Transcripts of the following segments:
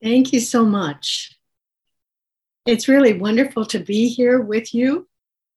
Thank you so much. It's really wonderful to be here with you.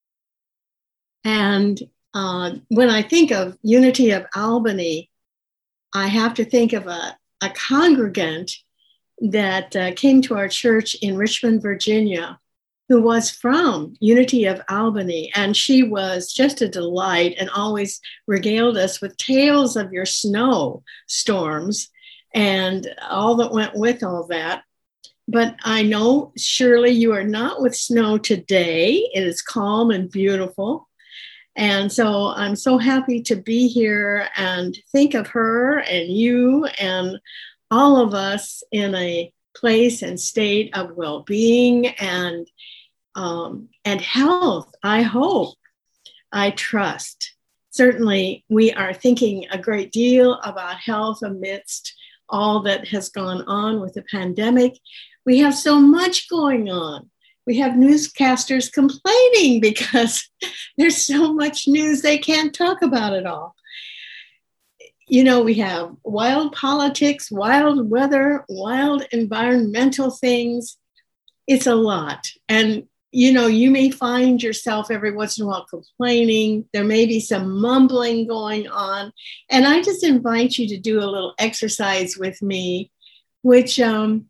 And when I think of Unity of Albany, I have to think of a congregant that came to our church in Richmond, Virginia, who was from Unity of Albany. And she was just a delight and always regaled us with tales of your snow storms and all that went with all that. But I know, Shirley, you are not with snow today. It is calm and beautiful. And so I'm so happy to be here and think of her and you and all of us in a place and state of well-being and health. I hope, I trust. Certainly, we are thinking a great deal about health amidst all that has gone on with the pandemic. We have so much going on. We have newscasters complaining because there's so much news they can't talk about it all. You know, we have wild politics, wild weather, wild environmental things. It's a lot. And, you know, you may find yourself every once in a while complaining. There may be some mumbling going on. And I just invite you to do a little exercise with me, which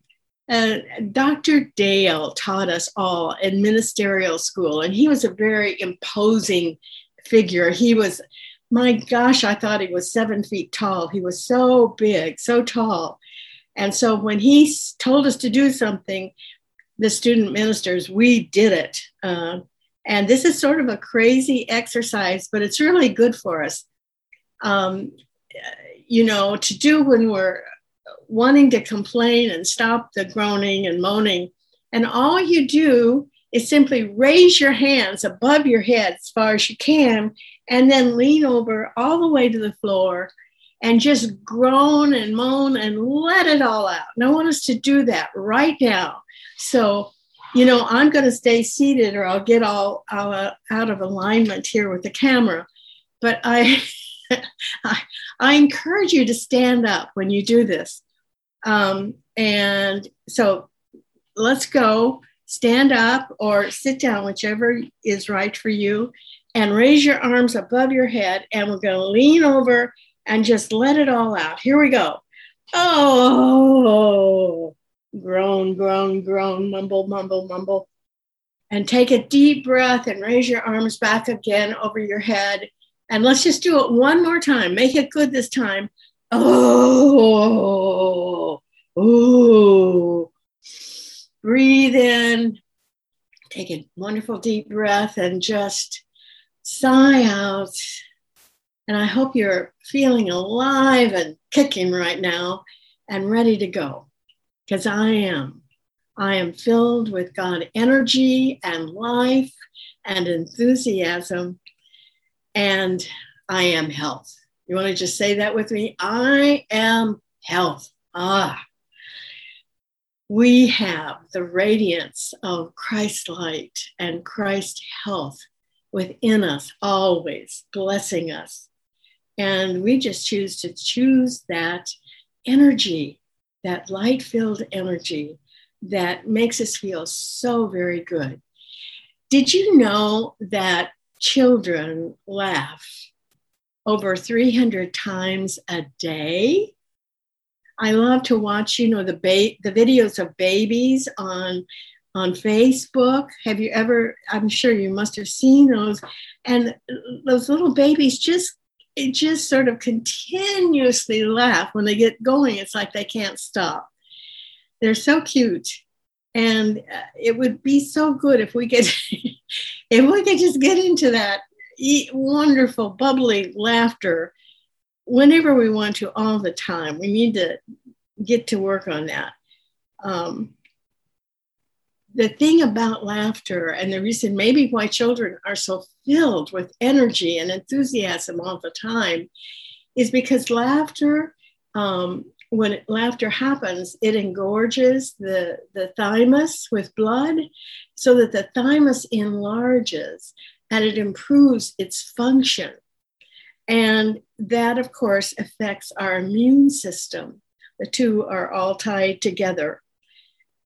Dr. Dale taught us all in ministerial school. And he was a very imposing figure. He was, my gosh, I thought he was 7 feet tall. He was so big, so tall. And so when he told us to do something, the student ministers, we did it. And this is sort of a crazy exercise, but it's really good for us, you know, to do when we're wanting to complain and stop the groaning and moaning. And all you do is simply raise your hands above your head as far as you can, and then lean over all the way to the floor and just groan and moan and let it all out. And I want us to do that right now. So, you know, I'm going to stay seated or I'll get all out of alignment here with the camera. But I encourage you to stand up when you do this. And so let's go. Stand up or sit down, whichever is right for you, and raise your arms above your head. And we're going to lean over and just let it all out. Here we go. Oh, groan, groan, groan, mumble, mumble, mumble. And take a deep breath and raise your arms back again over your head. And let's just do it one more time. Make it good this time. Oh, oh. Breathe in, take a wonderful deep breath and just sigh out. And I hope you're feeling alive and kicking right now and ready to go, because I am. I am filled with God energy and life and enthusiasm, and I am health. You want to just say that with me? I am health. We have the radiance of Christ's light and Christ's health within us, always blessing us. And we just choose that energy, that light-filled energy that makes us feel so very good. Did you know that children laugh over 300 times a day? I love to watch, you know, the videos of babies on Facebook. Have you ever, I'm sure you must have seen those. And those little babies just sort of continuously laugh when they get going. It's like they can't stop. They're so cute. And it would be so good if we could, if we could just get into that wonderful, bubbly laughter whenever we want to, all the time. We need to get to work on that. The thing about laughter, and the reason maybe why children are so filled with energy and enthusiasm all the time, is because laughter, when laughter happens, it engorges the thymus with blood so that the thymus enlarges and it improves its function. And that, of course, affects our immune system. The two are all tied together.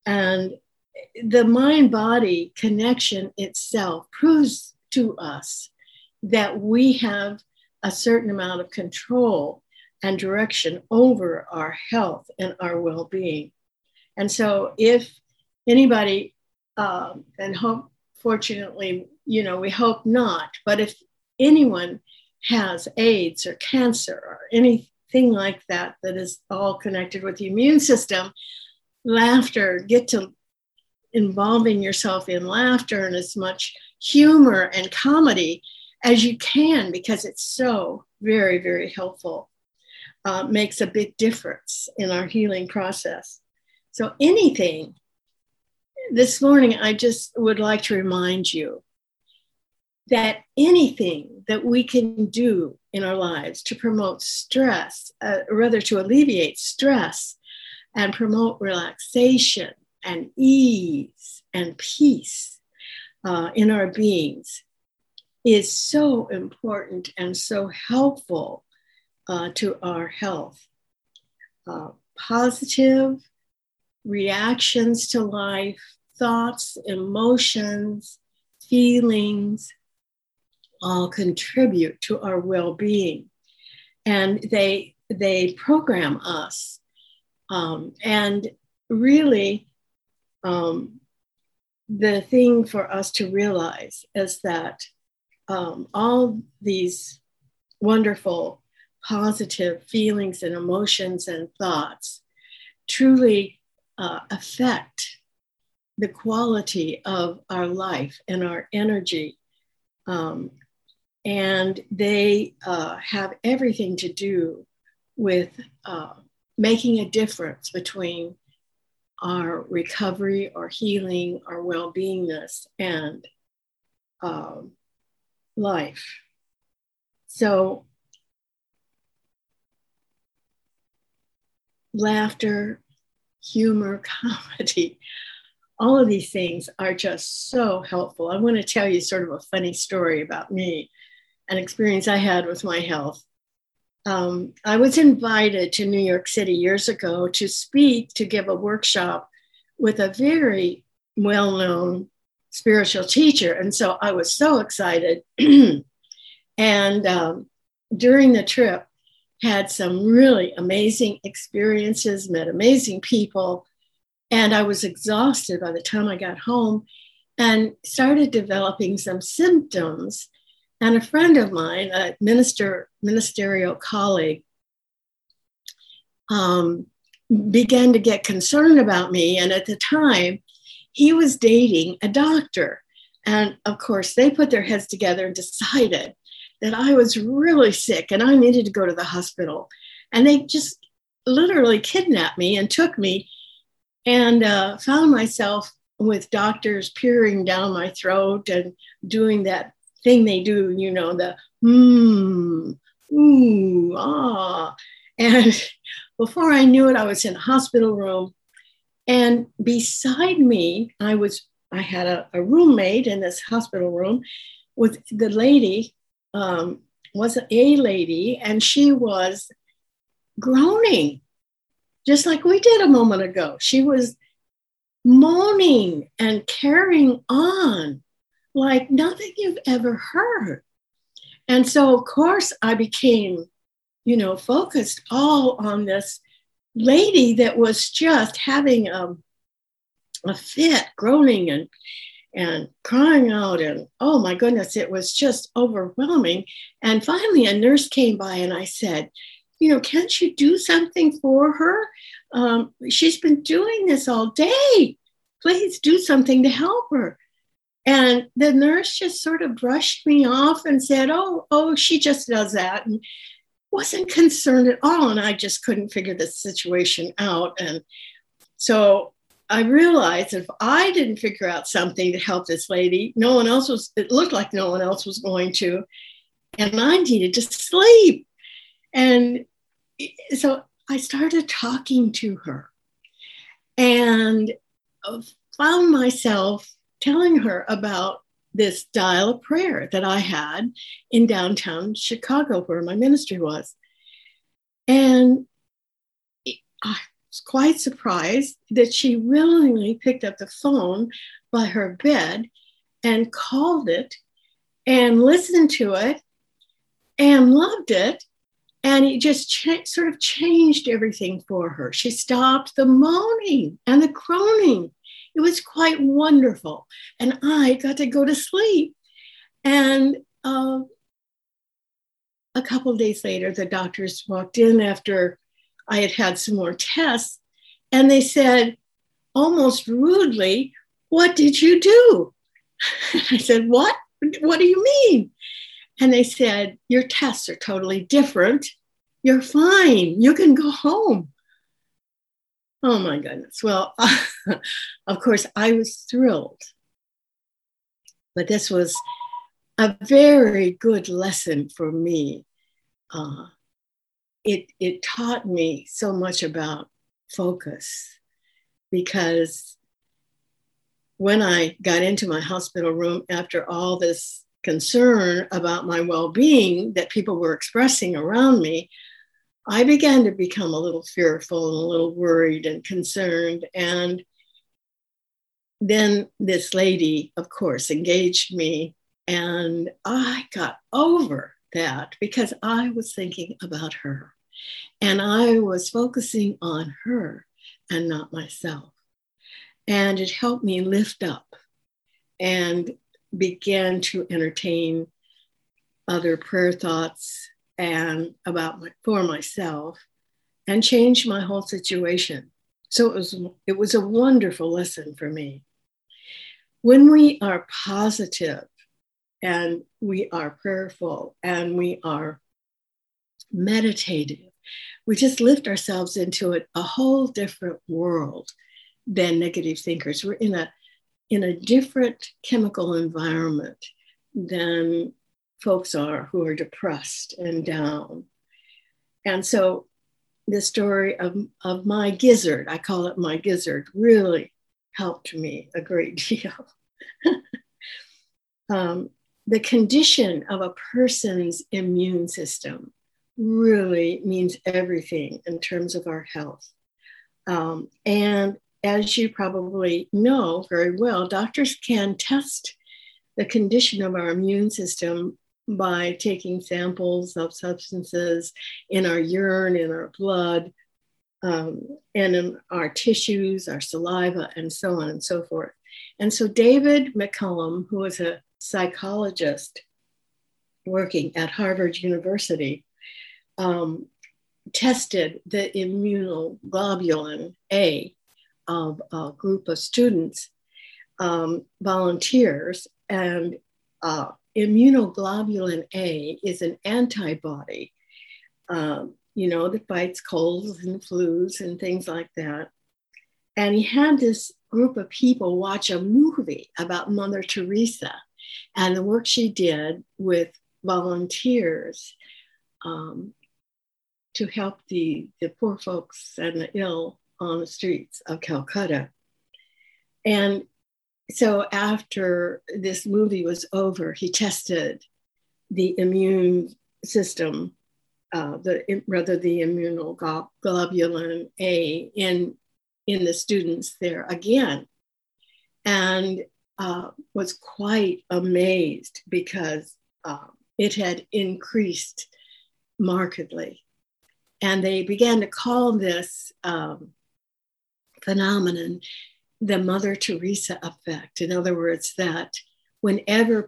And the mind-body connection itself proves to us that we have a certain amount of control and direction over our health and our well-being. And so if anybody, and fortunately, we hope not, but if anyone has AIDS or cancer or anything like that, that is all connected with the immune system, laughter, get to involving yourself in laughter and as much humor and comedy as you can, because it's so very, very helpful. Makes a big difference in our healing process. So anything, this morning, I just would like to remind you that anything that we can do in our lives to promote stress, rather to alleviate stress and promote relaxation and ease and peace in our beings is so important and so helpful to our health. Positive reactions to life, thoughts, emotions, feelings, all contribute to our well-being. And they program us. And really, the thing for us to realize is that all these wonderful positive feelings and emotions and thoughts truly affect the quality of our life and our energy. And they have everything to do with making a difference between our recovery, our healing, our well-beingness, and life. So laughter, humor, comedy, all of these things are just so helpful. I want to tell you sort of a funny story about me, an experience I had with my health. I was invited to New York City years ago to give a workshop with a very well-known spiritual teacher. And so I was so excited. And during the trip, had some really amazing experiences, met amazing people. And I was exhausted by the time I got home and started developing some symptoms. And a friend of mine, a ministerial colleague, began to get concerned about me. And at the time, he was dating a doctor. And of course, they put their heads together and decided that I was really sick and I needed to go to the hospital. And they just literally kidnapped me and took me, and found myself with doctors peering down my throat and doing that thing they do, the ooh, ah. And before I knew it, I was in a hospital room. And beside me, I had a roommate in this hospital room with the lady, was a lady, and she was groaning, just like we did a moment ago. She was moaning and carrying on like nothing you've ever heard. And so, of course, I became, focused all on this lady that was just having a fit, groaning and crying out. And oh my goodness, it was just overwhelming. And finally, a nurse came by and I said, can't you do something for her? She's been doing this all day. Please do something to help her. And the nurse just sort of brushed me off and said, oh, she just does that. And wasn't concerned at all. And I just couldn't figure the situation out. And so I realized if I didn't figure out something to help this lady, it looked like no one else was going to. And I needed to sleep. And so I started talking to her and found myself telling her about this dial of prayer that I had in downtown Chicago, where my ministry was. And was quite surprised that she willingly picked up the phone by her bed and called it and listened to it and loved it. And it just sort of changed everything for her. She stopped the moaning and the groaning. It was quite wonderful. And I got to go to sleep. And a couple of days later, the doctors walked in after I had had some more tests. And they said, almost rudely, "What did you do?" I said, "What? What do you mean?" And they said, "Your tests are totally different. You're fine. You can go home." Oh my goodness. Well, of course, I was thrilled. But this was a very good lesson for me. It taught me so much about focus, because when I got into my hospital room after all this concern about my well-being that people were expressing around me, I began to become a little fearful and a little worried and concerned. And then this lady, of course, engaged me, and I got over that because I was thinking about her and I was focusing on her and not myself. And it helped me lift up and began to entertain other prayer thoughts and for myself, and change my whole situation. So it was a wonderful lesson for me. When we are positive and we are prayerful and we are meditative, we just lift ourselves into a whole different world than negative thinkers. We're in a different chemical environment than folks are who are depressed and down. And so the story of my gizzard, I call it my gizzard, really helped me a great deal. The condition of a person's immune system really means everything in terms of our health. And as you probably know very well, doctors can test the condition of our immune system by taking samples of substances in our urine, in our blood, and in our tissues, our saliva, and so on and so forth. And so David McCullum, who was a psychologist working at Harvard University, tested the immunoglobulin A of a group of students, volunteers, and immunoglobulin A is an antibody, that fights colds and flus and things like that. And he had this group of people watch a movie about Mother Teresa and the work she did with volunteers to help the poor folks and the ill on the streets of Calcutta. And so after this movie was over, he tested the immune system, the immunoglobulin A in the students there again, and was quite amazed because it had increased markedly. And they began to call this phenomenon the Mother Teresa effect. In other words, that whenever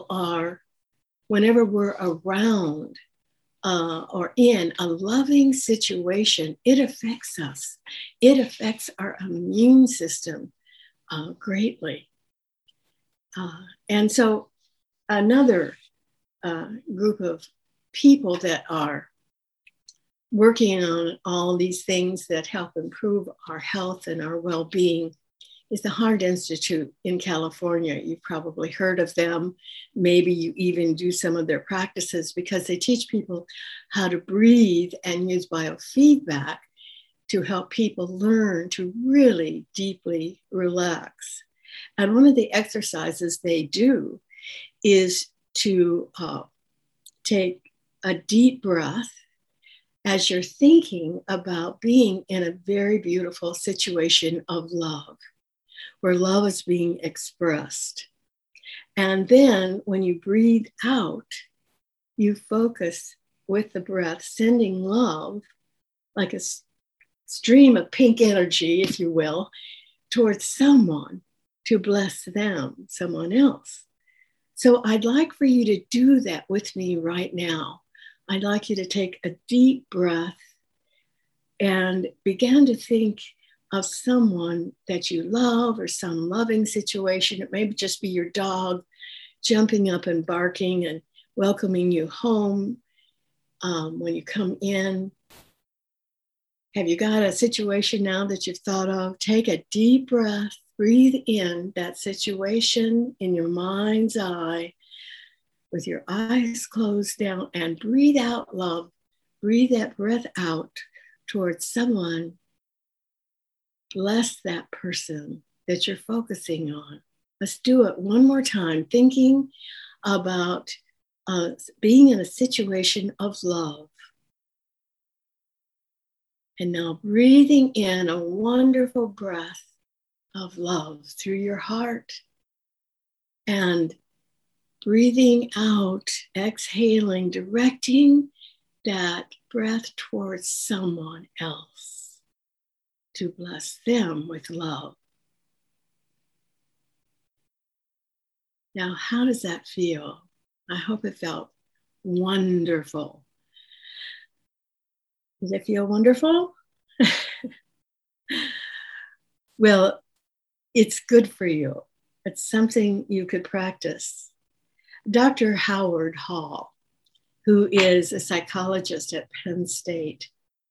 we're around or in a loving situation, it affects us. It affects our immune system greatly. And so another group of people that are working on all these things that help improve our health and our well-being is the Heart Institute in California. You've probably heard of them. Maybe you even do some of their practices, because they teach people how to breathe and use biofeedback to help people learn to really deeply relax. And one of the exercises they do is to take a deep breath as you're thinking about being in a very beautiful situation of love, where love is being expressed. And then when you breathe out, you focus with the breath, sending love like a stream of pink energy, if you will, towards someone to bless them, someone else. So I'd like for you to do that with me right now. I'd like you to take a deep breath and begin to think of someone that you love or some loving situation. It may just be your dog jumping up and barking and welcoming you home when you come in. Have you got a situation now that you've thought of? Take a deep breath, breathe in that situation in your mind's eye with your eyes closed down, and breathe out love. Breathe that breath out towards someone. Bless that person that you're focusing on. Let's do it one more time, thinking about being in a situation of love. And now breathing in a wonderful breath of love through your heart, and breathing out, exhaling, directing that breath towards someone else to bless them with love. Now, how does that feel? I hope it felt wonderful. Does it feel wonderful? Well, it's good for you. It's something you could practice. Dr. Howard Hall, who is a psychologist at Penn State,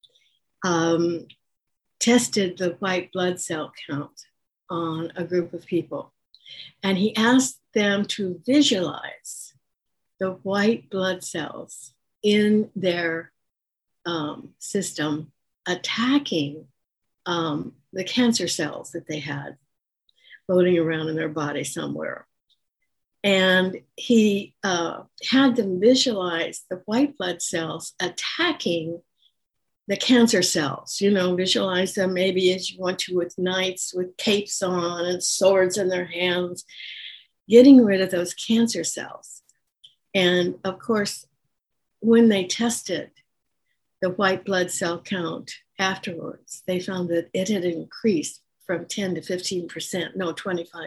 tested the white blood cell count on a group of people. And he asked them to visualize the white blood cells in their system attacking the cancer cells that they had floating around in their body somewhere. And he had them visualize the white blood cells attacking the cancer cells. You know, visualize them maybe as you want to, with knights with capes on and swords in their hands, getting rid of those cancer cells. And of course, when they tested the white blood cell count afterwards, they found that it had increased from 10 to 15%, no, 25%.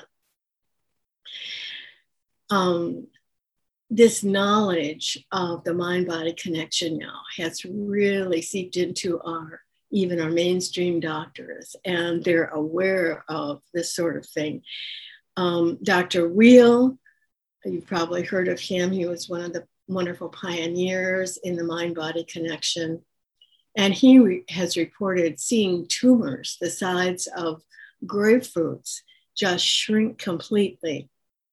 This knowledge of the mind-body connection now has really seeped into even our mainstream doctors, and they're aware of this sort of thing. Dr. Wheel, you've probably heard of him. He was one of the wonderful pioneers in the mind-body connection. And he has reported seeing tumors the size of grapefruits just shrink completely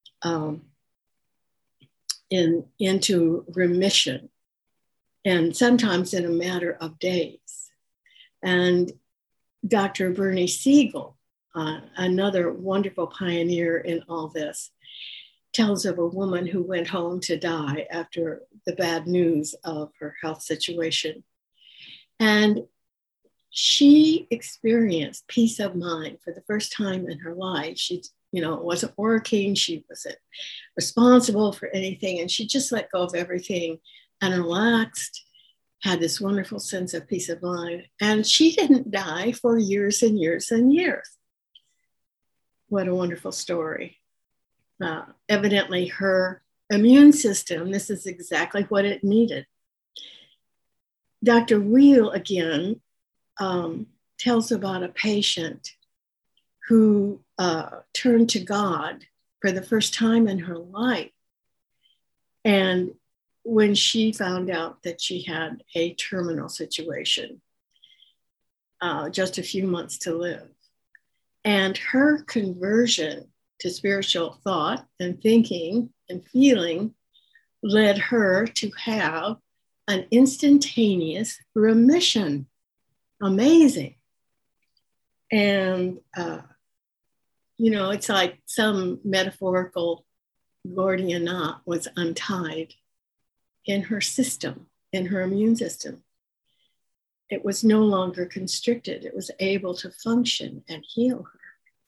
into remission, and sometimes in a matter of days. And Dr. Bernie Siegel, another wonderful pioneer in all this, tells of a woman who went home to die after the bad news of her health situation. And she experienced peace of mind for the first time in her life. She, wasn't working. She wasn't responsible for anything. And she just let go of everything and relaxed, had this wonderful sense of peace of mind. And she didn't die for years and years and years. What a wonderful story. Evidently, her immune system, this is exactly what it needed. Dr. Wheel, again, tells about a patient who turned to God for the first time in her life. And when she found out that she had a terminal situation, just a few months to live. And her conversion to spiritual thought and thinking and feeling led her to have an instantaneous remission. Amazing. And, it's like some metaphorical Gordian knot was untied in her system, in her immune system. it was no longer constricted. It was able to function and heal her.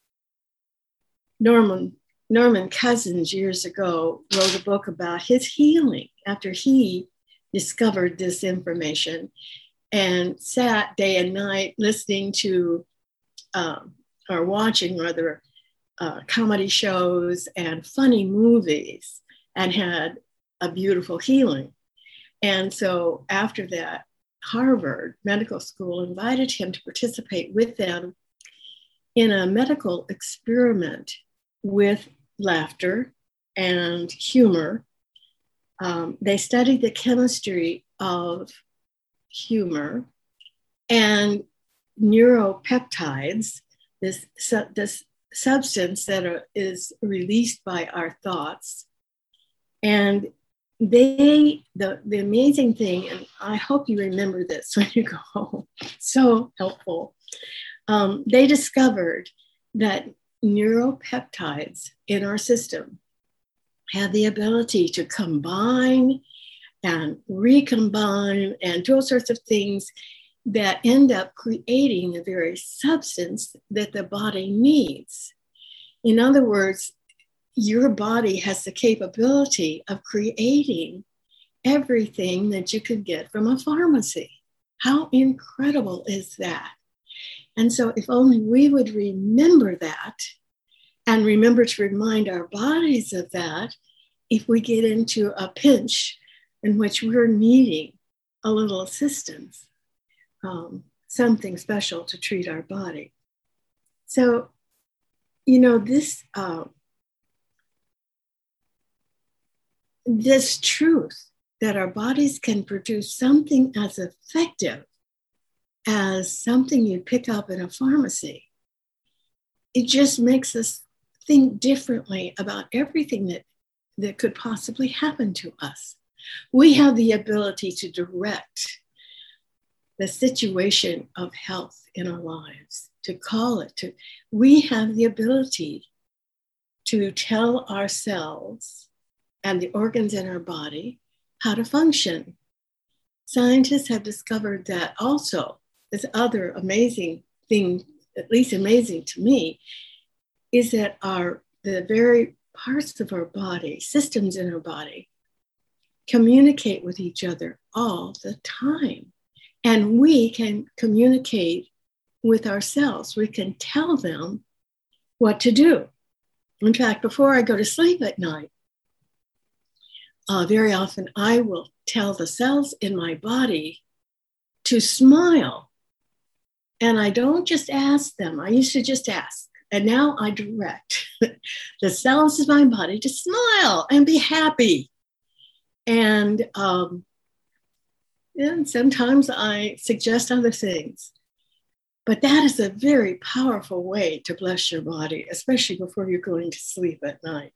Norman Cousins years ago wrote a book about his healing after he discovered this information and sat day and night listening to or watching rather comedy shows and funny movies and had a beautiful healing. And so after that, Harvard Medical School invited him to participate with them in a medical experiment with laughter and humor. They studied the chemistry of humor and neuropeptides, this substance that is released by our thoughts. And the amazing thing, and I hope you remember this when you go home, so helpful. They discovered that neuropeptides in our system have the ability to combine and recombine and do all sorts of things that end up creating the very substance that the body needs. In other words, your body has the capability of creating everything that you could get from a pharmacy. How incredible is that? And so if only we would remember that and remember to remind our bodies of that, if we get into a pinch in which we're needing a little assistance, something special to treat our body. So, this truth that our bodies can produce something as effective as something you pick up in a pharmacy, it just makes us think differently about everything that could possibly happen to us. We have the ability to direct the situation of health in our lives, to call it to. We have the ability to tell ourselves and the organs in our body how to function. Scientists have discovered that also. This other amazing thing, at least amazing to me, is that the very parts of our body, systems in our body, communicate with each other all the time. And we can communicate with ourselves. We can tell them what to do. In fact, before I go to sleep at night, very often I will tell the cells in my body to smile. And I don't just ask them. I used to just ask. And now I direct the cells of my body to smile and be happy. And sometimes I suggest other things. But that is a very powerful way to bless your body, especially before you're going to sleep at night.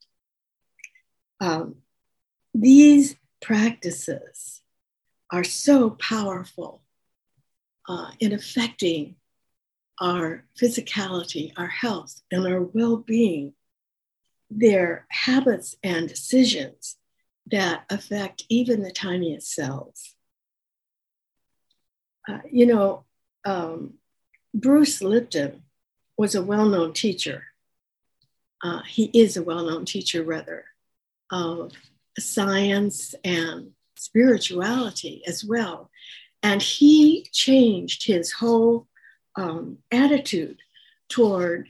These practices are so powerful in affecting our physicality, our health, and our well-being. They're habits and decisions that affect even the tiniest cells. Bruce Lipton was a well-known teacher. He is a well-known teacher, rather, of science and spirituality as well. And he changed his whole attitude toward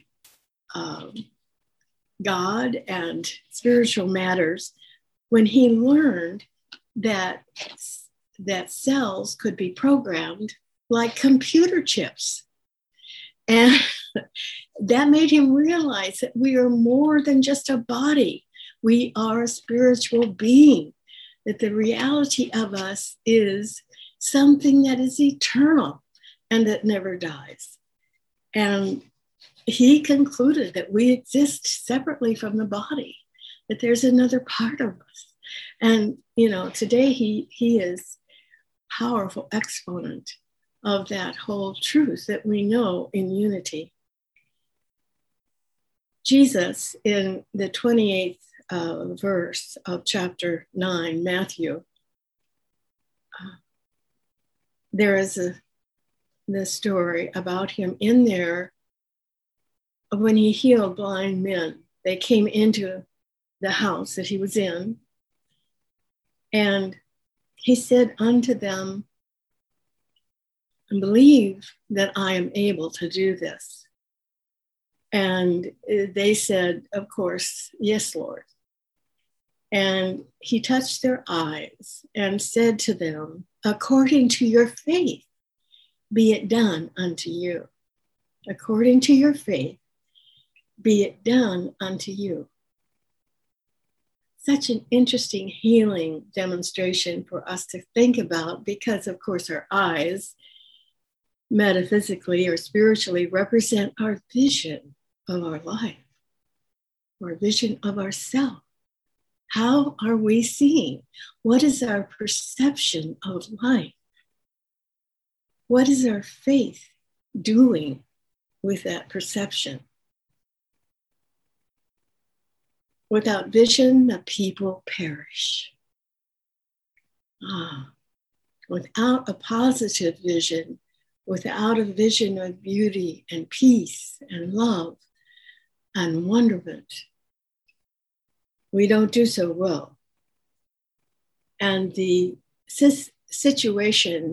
God and spiritual matters when he learned that cells could be programmed like computer chips. And that made him realize that we are more than just a body. We are a spiritual being, that the reality of us is something that is eternal and that never dies. And he concluded that we exist separately from the body, that there's another part of us. And, today he is a powerful exponent of that whole truth that we know in unity. Jesus, in the 28th verse of chapter 9, Matthew, there is the story about him in there when he healed blind men. They came into the house that he was in, and he said unto them, believe that I am able to do this. And they said, of course, yes, Lord. And he touched their eyes and said to them, according to your faith, be it done unto you. According to your faith, be it done unto you. Such an interesting healing demonstration for us to think about, because, of course, our eyes, metaphysically or spiritually, represent our vision of our life, our vision of ourselves. How are we seeing? What is our perception of life? What is our faith doing with that perception? Without vision, the people perish. Without a positive vision, without a vision of beauty and peace and love and wonderment, we don't do so well. And the situation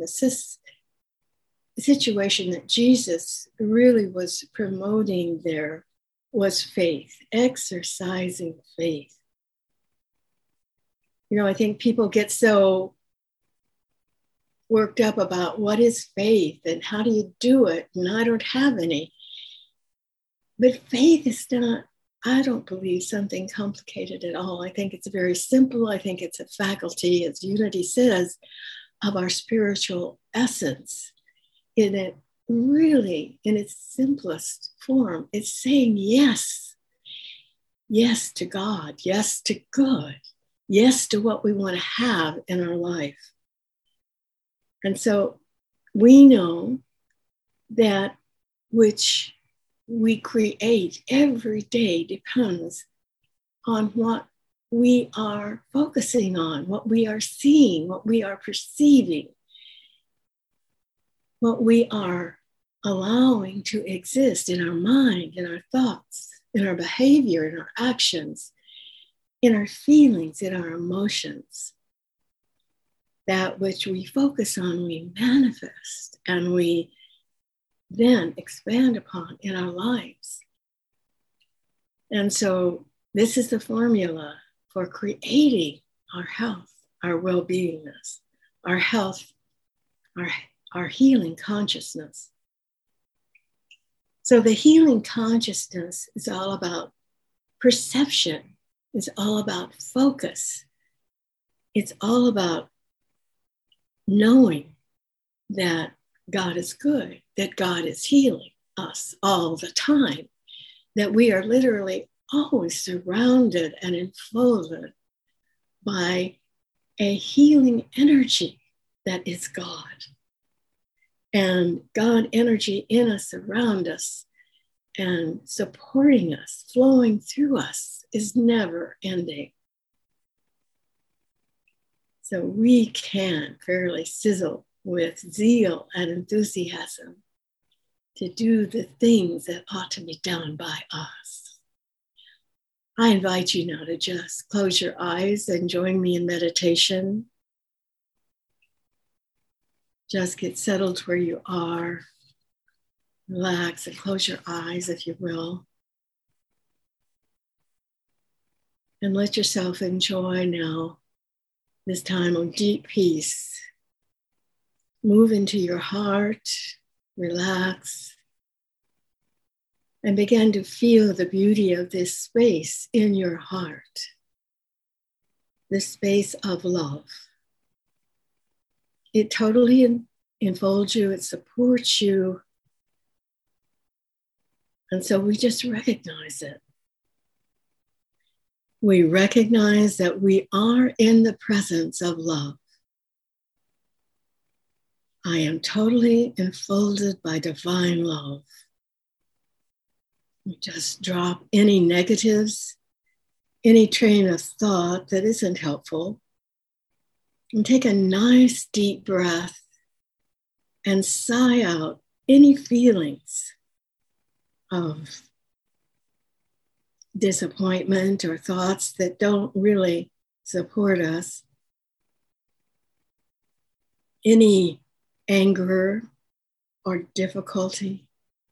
that Jesus really was promoting there was faith, exercising faith. You know, I think people get so worked up about what is faith and how do you do it, and I don't have any. But faith is not, I don't believe, something complicated at all. I think it's very simple. I think it's a faculty, as Unity says, of our spiritual essence. In it, really, in its simplest form, it's saying yes. Yes to God, yes to good, yes to what we want to have in our life. And so we know that which we create every day depends on what we are focusing on, what we are seeing, what we are perceiving, what we are allowing to exist in our mind, in our thoughts, in our behavior, in our actions, in our feelings, in our emotions. That which we focus on, we manifest, and we then expand upon in our lives. And so this is the formula for creating our health, our well-beingness, our health, our healing consciousness. So the healing consciousness is all about perception. It's all about focus. It's all about knowing that God is good, that God is healing us all the time, that we are literally always surrounded and enfolded by a healing energy that is God. And God energy in us, around us, and supporting us, flowing through us, is never ending. So we can fairly sizzle with zeal and enthusiasm to do the things that ought to be done by us. I invite you now to just close your eyes and join me in meditation. Just get settled where you are. Relax and close your eyes, if you will. And let yourself enjoy now this time of deep peace. Move into your heart, relax, and begin to feel the beauty of this space in your heart, this space of love. It totally enfolds you, it supports you. And so we just recognize it. We recognize that we are in the presence of love. I am totally enfolded by divine love. We just drop any negatives, any train of thought that isn't helpful, and take a nice deep breath and sigh out any feelings of disappointment or thoughts that don't really support us, any anger or difficulty,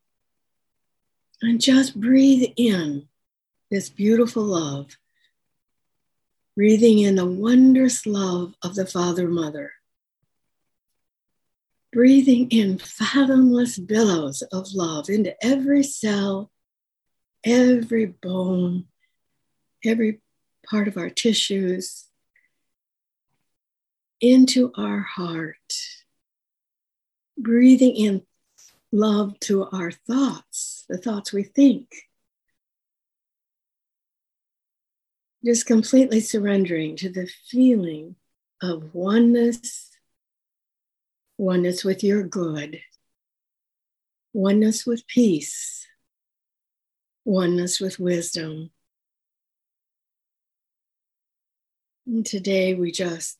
and just breathe in this beautiful love, breathing in the wondrous love of the Father, Mother, breathing in fathomless billows of love into every cell, every bone, every part of our tissues, into our heart, breathing in love to our thoughts, the thoughts we think. Just completely surrendering to the feeling of oneness, oneness with your good, oneness with peace, oneness with wisdom. And today we just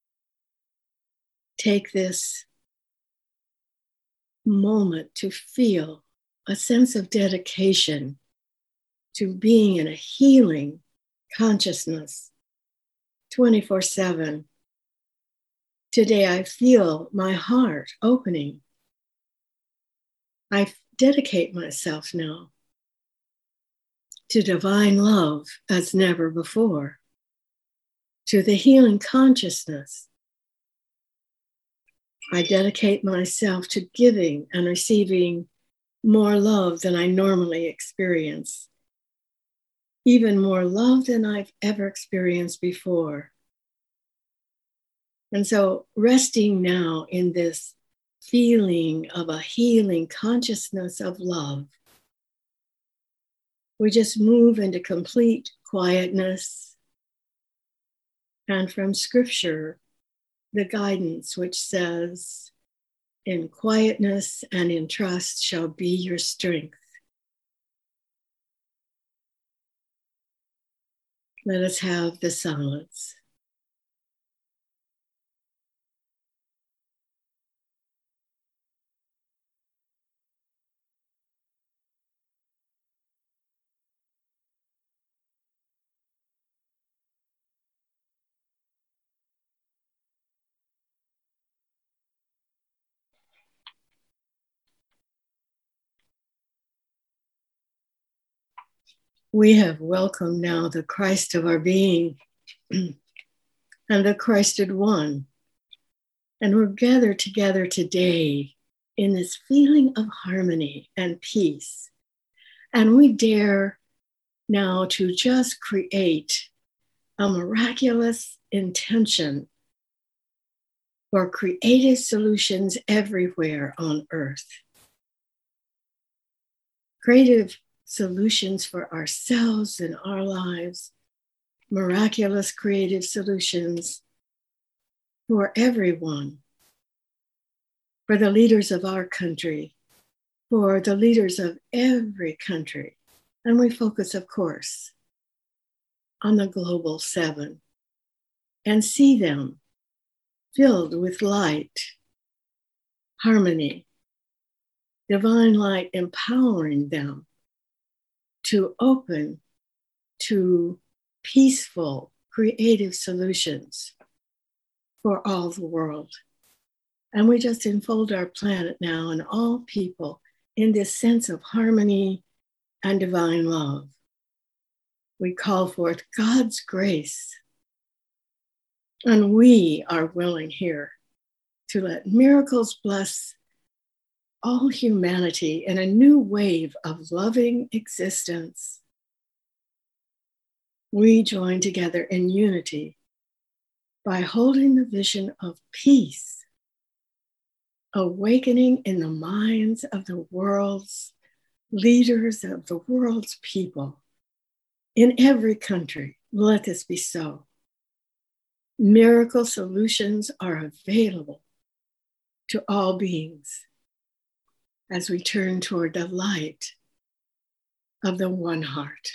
take this moment to feel a sense of dedication to being in a healing consciousness 24/7. Today I feel my heart opening. I dedicate myself now to divine love as never before, to the healing consciousness. I dedicate myself to giving and receiving more love than I normally experience, even more love than I've ever experienced before. And so resting now in this feeling of a healing consciousness of love, we just move into complete quietness. And from Scripture, the guidance which says, in quietness and in trust shall be your strength. Let us have the silence. We have welcomed now the Christ of our being and the Christed One. And we're gathered together today in this feeling of harmony and peace. And we dare now to just create a miraculous intention for creative solutions everywhere on earth. Creative solutions for ourselves and our lives, miraculous creative solutions for everyone, for the leaders of our country, for the leaders of every country. And we focus, of course, on the global 7 and see them filled with light, harmony, divine light empowering them to open to peaceful, creative solutions for all the world. And we just enfold our planet now and all people in this sense of harmony and divine love. We call forth God's grace. And we are willing here to let miracles bless all humanity in a new wave of loving existence. We join together in unity by holding the vision of peace, awakening in the minds of the world's leaders, of the world's people, in every country. Let this be so. Miracle solutions are available to all beings as we turn toward the light of the one heart.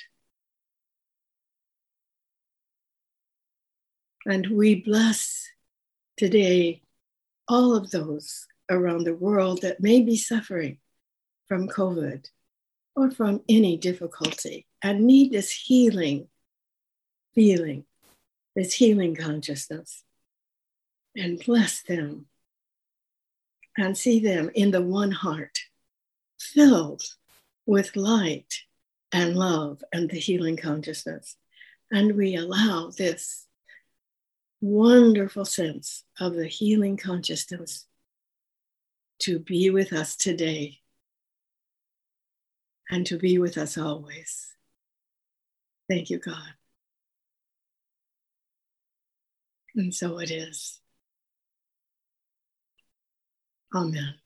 And we bless today all of those around the world that may be suffering from COVID or from any difficulty and need this healing feeling, this healing consciousness, and bless them and see them in the one heart, filled with light and love and the healing consciousness. And we allow this wonderful sense of the healing consciousness to be with us today and to be with us always. Thank you, God. And so it is. Amen.